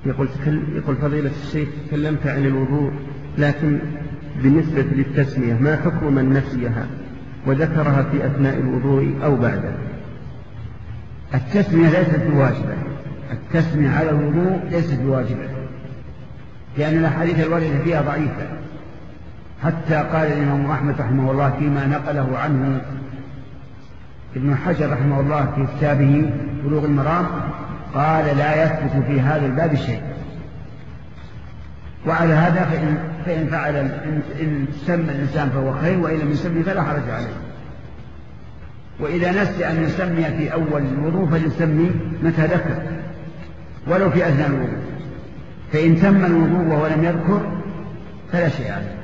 يقول فضيلة الشيخ تكلمت عن الوضوء، لكن بالنسبة للتسمية ما حكم من نسيها وذكرها في أثناء الوضوء أو بعده؟ التسمية ليست بواجبة، التسمية على الوضوء ليست بواجبة، لأن الأحاديث الواردة فيها ضعيفة. حتى قال الإمام أحمد رحمه الله فيما نقله عنه ابن حجر رحمه الله في كتابه بلوغ المرام، قال لا يثبت في هذا الباب شيء. وعلى هذا فإن فعل إن سمى الإنسان فهو خير، وإن لم يسمي فلا حرج عليه. وإذا نسي أن يسمي في أول الوضوء فليسمي متى ذكر ولو في أثناء الوضوء، فإن تم الوضوء وهو لم يذكر فلا شيء عليه.